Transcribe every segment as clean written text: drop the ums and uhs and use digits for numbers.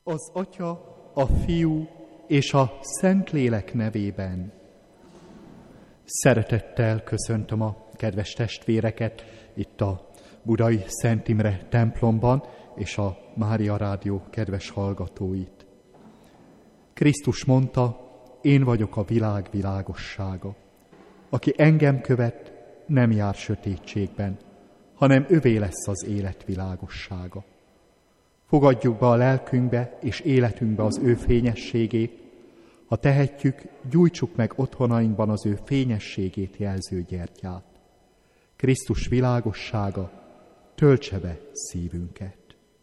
Az Atya, a Fiú és a Szentlélek nevében. Szeretettel köszöntöm a kedves testvéreket itt a Budai Szent Imre templomban, és a Mária Rádió kedves hallgatóit. Krisztus mondta, én vagyok a világ világossága. Aki engem követ, nem jár sötétségben, hanem övé lesz az élet világossága. Fogadjuk be a lelkünkbe és életünkbe az ő fényességét, ha tehetjük, gyújtsuk meg otthonainkban az ő fényességét jelző gyertyát. Krisztus világossága töltse be szívünket.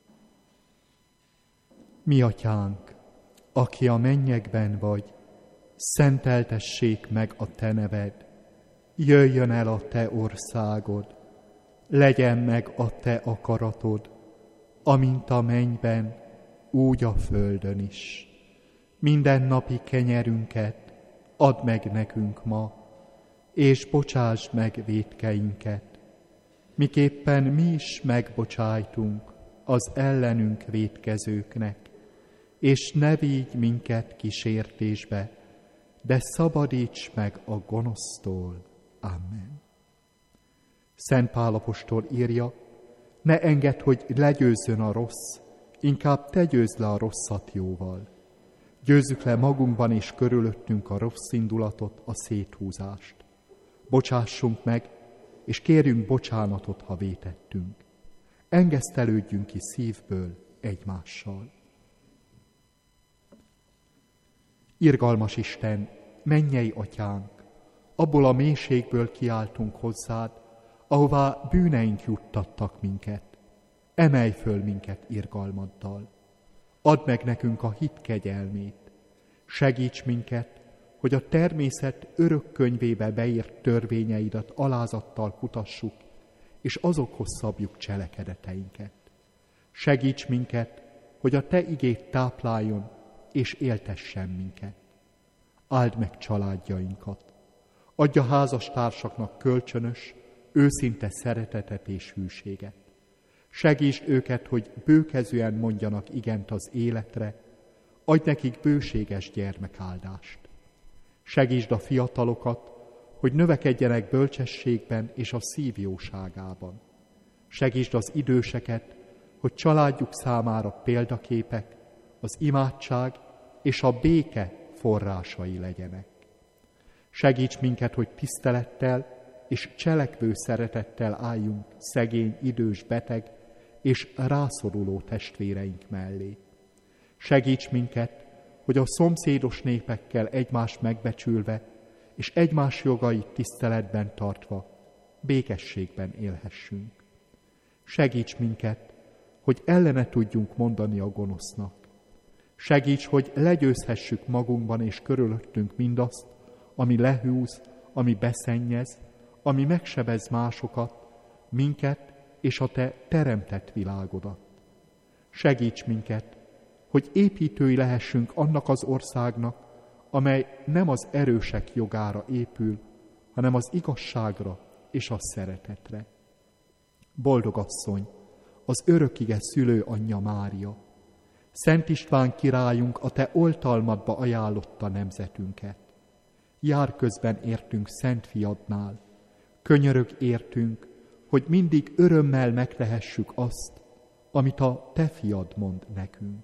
Mi Atyánk, aki a mennyekben vagy, szenteltessék meg a te neved, jöjjön el a te országod, legyen meg a te akaratod, amint a mennyben, úgy a földön is. Mindennapi kenyerünket add meg nekünk ma, és bocsásd meg vétkeinket, miképpen mi is megbocsájtunk az ellenünk vétkezőknek, és ne vigy minket kísértésbe, de szabadíts meg a gonosztól. Amen. Szent Pál apostol írja, ne engedd, hogy legyőzzön a rossz, inkább te győzd le a rosszat jóval. Győzzük le magunkban és körülöttünk a rossz indulatot, a széthúzást. Bocsássunk meg, és kérjünk bocsánatot, ha vétettünk. Engesztelődjünk ki szívből egymással. Irgalmas Isten, mennyei Atyánk, abból a mélységből kiáltunk hozzád, ahová bűneink juttattak minket. Emelj föl minket irgalmaddal. Add meg nekünk a hit kegyelmét. Segíts minket, hogy a természet örök könyvébe beírt törvényeidet alázattal kutassuk, és azokhoz szabjuk cselekedeteinket. Segíts minket, hogy a te igét tápláljon, és éltessen minket. Áld meg családjainkat. Adj a házastársaknak kölcsönös, őszinte szeretetet és hűséget. Segítsd őket, hogy bőkezűen mondjanak igent az életre, adj nekik bőséges gyermekáldást. Segítsd a fiatalokat, hogy növekedjenek bölcsességben és a szív jóságában. Segítsd az időseket, hogy családjuk számára példaképek, az imádság és a béke forrásai legyenek. Segíts minket, hogy tisztelettel és cselekvő szeretettel álljunk szegény, idős, beteg és rászoruló testvéreink mellé. Segíts minket, hogy a szomszédos népekkel egymást megbecsülve és egymás jogait tiszteletben tartva békességben élhessünk. Segíts minket, hogy ellene tudjunk mondani a gonosznak. Segíts, hogy legyőzhessük magunkban és körülöttünk mindazt, ami lehúz, ami beszennyez, ami megsebez másokat, minket és a te teremtett világodat. Segíts minket, hogy építői lehessünk annak az országnak, amely nem az erősek jogára épül, hanem az igazságra és a szeretetre. Boldog asszony, az örökige szülő anyja Mária, Szent István királyunk a te oltalmadba ajánlotta nemzetünket. Jár közben értünk Szent Fiadnál, könyörög értünk, hogy mindig örömmel megtehessük azt, amit a te fiad mond nekünk.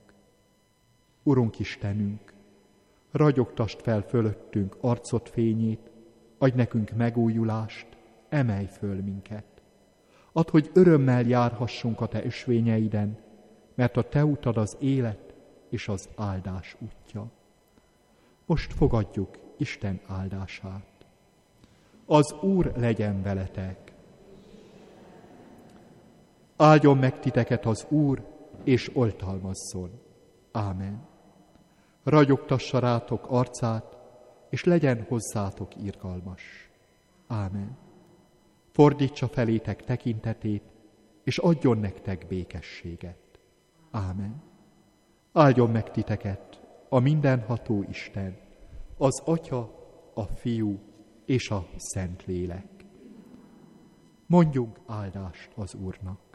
Urunk Istenünk, ragyogtasd fel fölöttünk arcod fényét, adj nekünk megújulást, emelj föl minket. Add, hogy örömmel járhassunk a te ösvényeiden, mert a te utad az élet és az áldás útja. Most fogadjuk Isten áldását. Az Úr legyen veletek. Áldjon meg titeket az Úr, és oltalmazzon. Ámen. Ragyogtassa rátok arcát, és legyen hozzátok irgalmas. Ámen. Fordítsa felétek tekintetét, és adjon nektek békességet. Ámen. Áldjon meg titeket a mindenható Isten, az Atya, a Fiú és a Szentlélek. Mondjunk áldást az Úrnak.